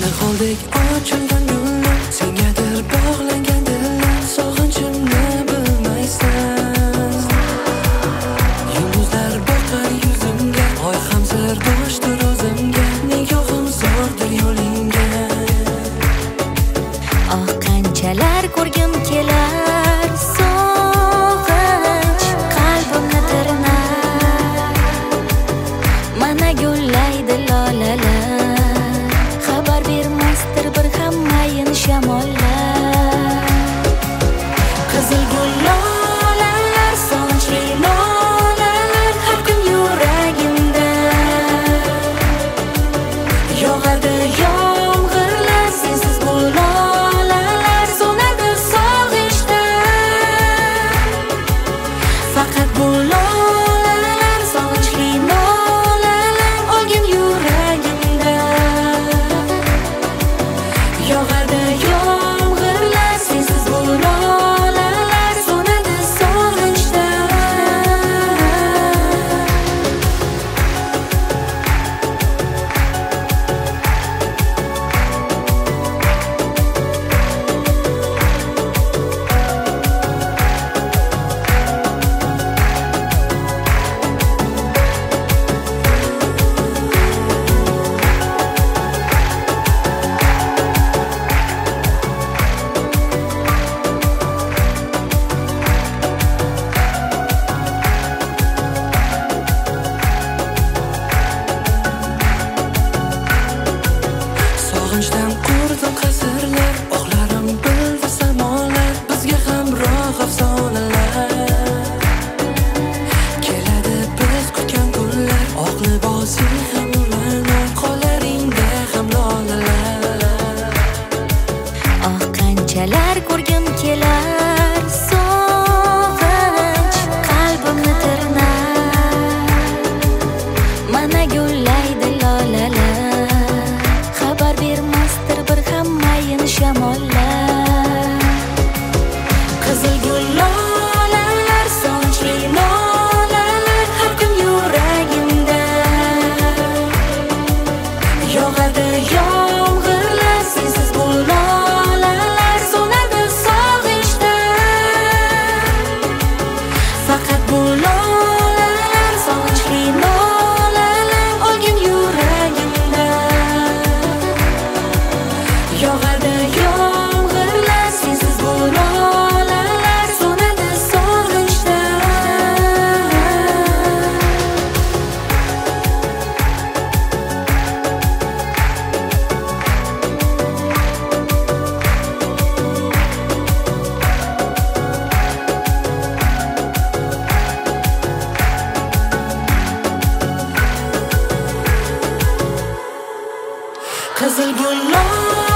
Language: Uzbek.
Holdek ochilgan gullar, sengadir bog'langan dillar, sog'inchimni bilmaysan. Yulduzlar boqar yuzimga, oy ham sirdoshdir o'zimga, nigohim zordir yo'lingga. Qanchalar ko'rgim kelar sog'inch qalbimni tirnar, mana gullaydi lolalar, xabar bermasdir bir ham mayin shamollar. Qizil gul lolalar, sog'inchli lolalar, har kun yuragimda yog'adi yomg'irlar, sensiz bu lolalar so'nadi sog'inchda. Faqat bu lolalar, sog'inchli lolalar olgin yuragimda yog'adi yomg'irlar, sensiz bu lolalar so'nadi sog'inchda. Sog'inchdan qurdim qasrlar, oqlarim bildi samolar, bizga hamroh afsonalar. Keladi biz kutgan kunlar, oq libosing ham nurlanar, qo'llaringda ham lolalar. Qanchalar ko'rgim kelar sog'inch qalbimni tirnar, mana gullaydi lolalar, xabar bermasdir bir ham mayin shamollar. Qizil gul lolalar, sog'inchli lolalar, har kun yuragimda yog'adi yomg'irlar, sensiz bu lolalar so'nadi sog'inchda. Faqat bu lolalar, sog'inchli lolalar olgin yuragimda yog'adi yomg'irlar, sensiz bu lolalar so'nadi sog'inchda. Qizil gul